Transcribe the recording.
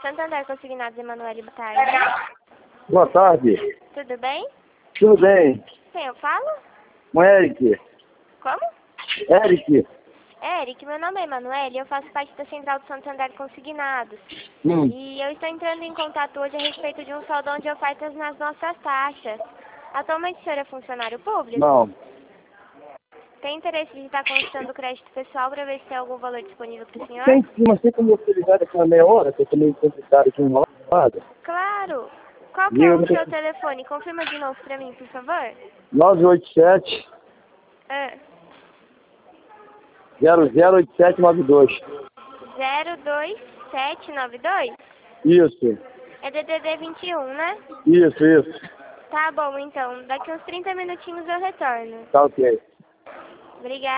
Santander Consignados, Emanuele, boa tarde. Boa tarde. Tudo bem? Tudo bem? Quem eu falo? Com Eric. Como? Eric. Eric, meu nome é Emanuele e eu faço parte da Central do Santander Consignados. Hum. E eu estou entrando em contato hoje a respeito de um saldão de ofertas nas nossas taxas. Atualmente o senhor é funcionário público? Não. Tem interesse de estar consultando o crédito pessoal para ver se tem algum valor disponível para o senhor? Tem sim, mas tem como você ligar daqui a meia hora, que eu tô meio complicado aqui enrolado. Claro! Qual que é Diga, o seu telefone? Confirma de novo para mim, por favor. 987 Ah, 008792. 02792? Isso. É DDD 21, né? Isso. Tá bom, então. Daqui uns 30 minutinhos eu retorno. Tá ok. Obrigada.